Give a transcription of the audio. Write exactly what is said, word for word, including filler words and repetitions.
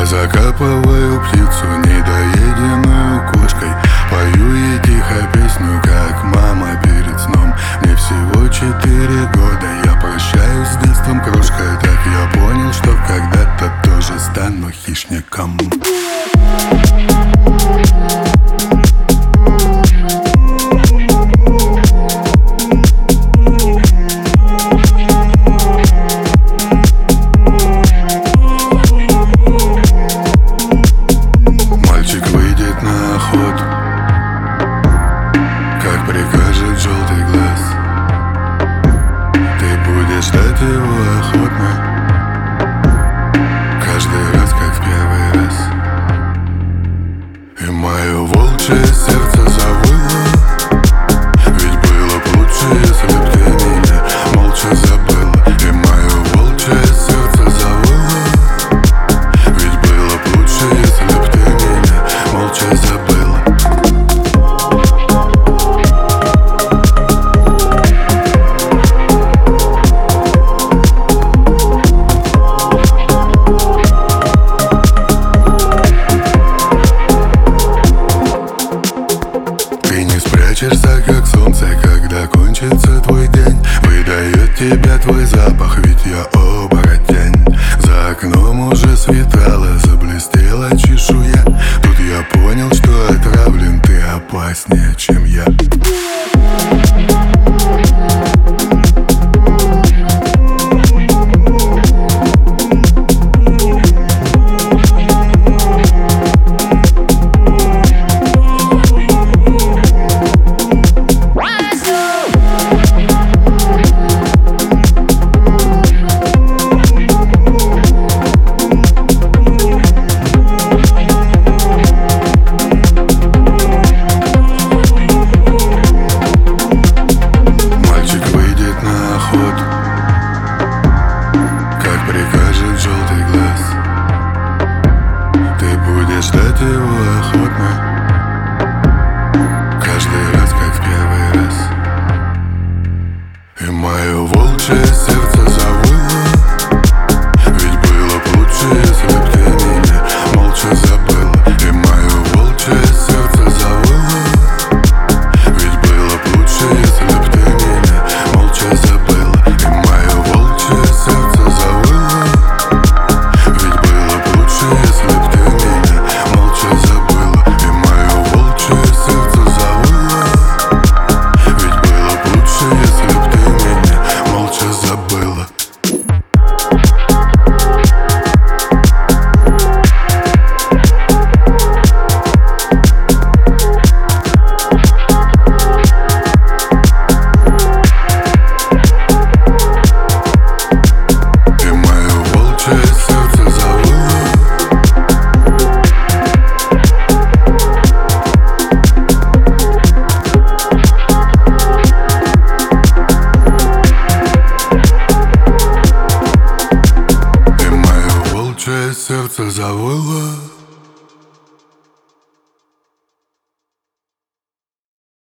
Я закапываю птицу недоеденную кошкой, пою ей тихо песню, как мама перед сном. Мне всего четыре года, я прощаюсь с детством крошкой. Так я понял, что когда-то тоже стану хищником. Мальчик выйдет на охоту, как прикажет желтый глаз. Ты будешь ждать его охотно, каждый раз, как в первый раз. И мое волчье сердце завыло, ведь было б лучше, если б ты меня молча забыла. И мое волчье сердце завыло, ведь было б лучше, если б ты меня молча забыла. Ты не спрячешься, как солнце, когда кончится твой день. Выдает тебя твой запах, ведь я оборотень. За окном уже светало, заблестела чешуя. Тут я понял, что отравлен, ты опаснее, чем я.